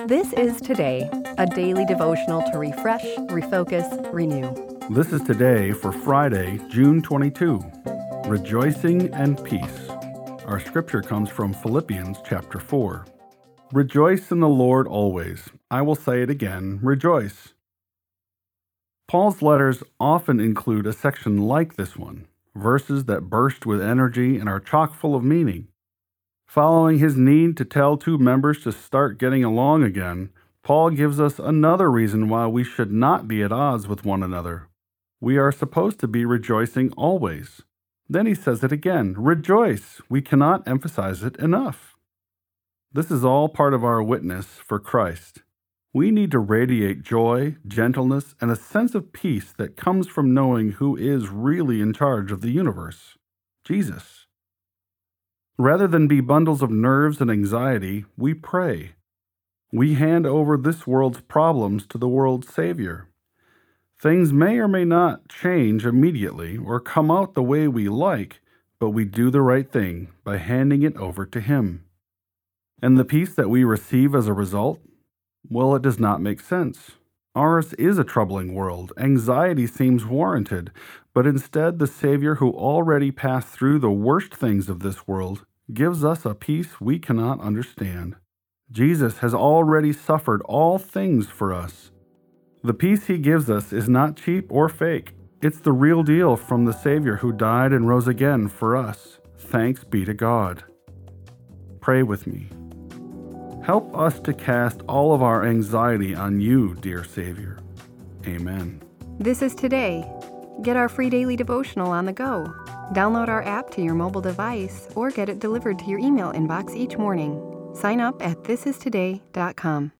This is Today, a daily devotional to refresh, refocus, renew. This is Today for Friday, June 22. Rejoicing and peace. Our scripture comes from Philippians chapter 4. Rejoice in the Lord always. I will say it again, rejoice. Paul's letters often include a section like this one, verses that burst with energy and are chock full of meaning. Following his need to tell two members to start getting along again, Paul gives us another reason why we should not be at odds with one another. We are supposed to be rejoicing always. Then he says it again, rejoice. We cannot emphasize it enough. This is all part of our witness for Christ. We need to radiate joy, gentleness, and a sense of peace that comes from knowing who is really in charge of the universe, Jesus. Rather than be bundles of nerves and anxiety, we pray. We hand over this world's problems to the world's Savior. Things may or may not change immediately or come out the way we like, but we do the right thing by handing it over to Him. And the peace that we receive as a result? Well, it does not make sense. Ours is a troubling world. Anxiety seems warranted, but instead the Savior who already passed through the worst things of this world gives us a peace we cannot understand. Jesus has already suffered all things for us. The peace He gives us is not cheap or fake. It's the real deal from the Savior who died and rose again for us. Thanks be to God. Pray with me. Help us to cast all of our anxiety on You, dear Savior. Amen. This is Today. Get our free daily devotional on the go. Download our app to your mobile device or get it delivered to your email inbox each morning. Sign up at thisistoday.com.